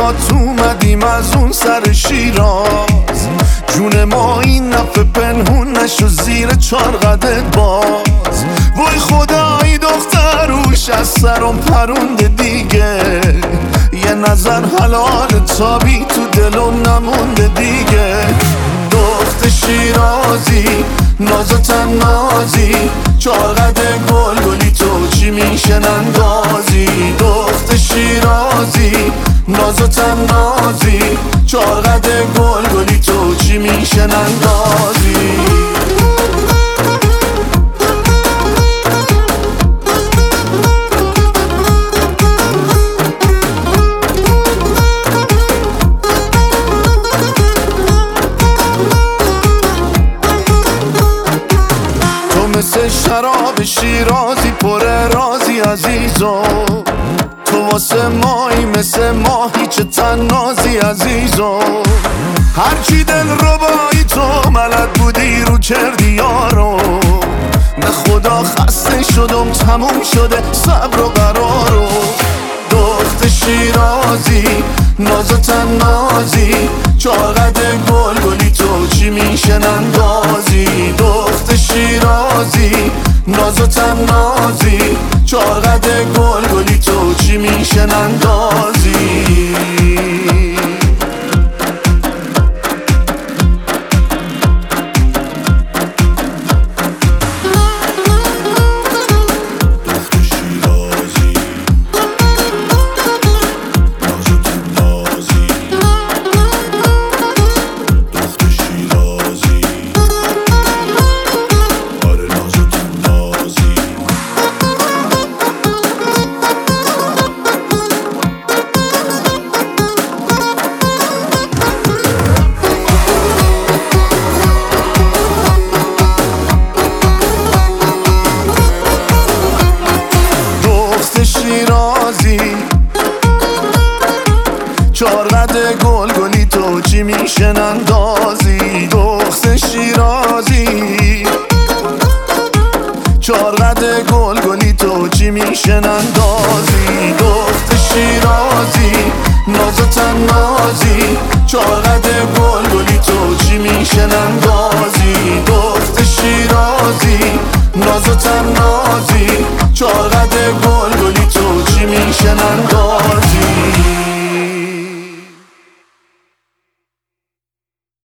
باهات اومدیم از اون سر شیراز، جون ما این نفه پنهون نشو زیر چارقدت باز. وای خدایی دختر روش از سرم پرونده دیگه، یه نظر حلال تابی تو دلم نمونده دیگه. دخت شیرازی ناز و تنازی، چارقد گلگلی تو چی میشه نندازی. دخت شیرازی ناز و تنازی، چارقد گلگلی تو چی میشه نندازی. مثل شراب شیرازی پر رازی عزیزو، تو واسه مایی مثل ماهی چه تنازی عزیزو. هرچی دل ربایی تو ملد بودی رو کردی یارو، به خدا خسته شدم تموم شده صبر و قرارو. دخت شیرازی ناز و تنازی، چارقد گلگلی تو چی میشه نندازی. دخت شیرازی ناز و تنازی، چارقد گلگلی تو چی میشه نندازی. شیرازی چارقد گلگلی تو چی میشه نندازی. دخت شیرازی چارقد گلگلی تو چی میشه نندازی. دخت شیرازی ناز و تنازی، چارقد گلگلی تو چی میشه نندازی. دخت شیرازی ناز و تنازی، چارقد گلگلی تو چی میشه نندازی.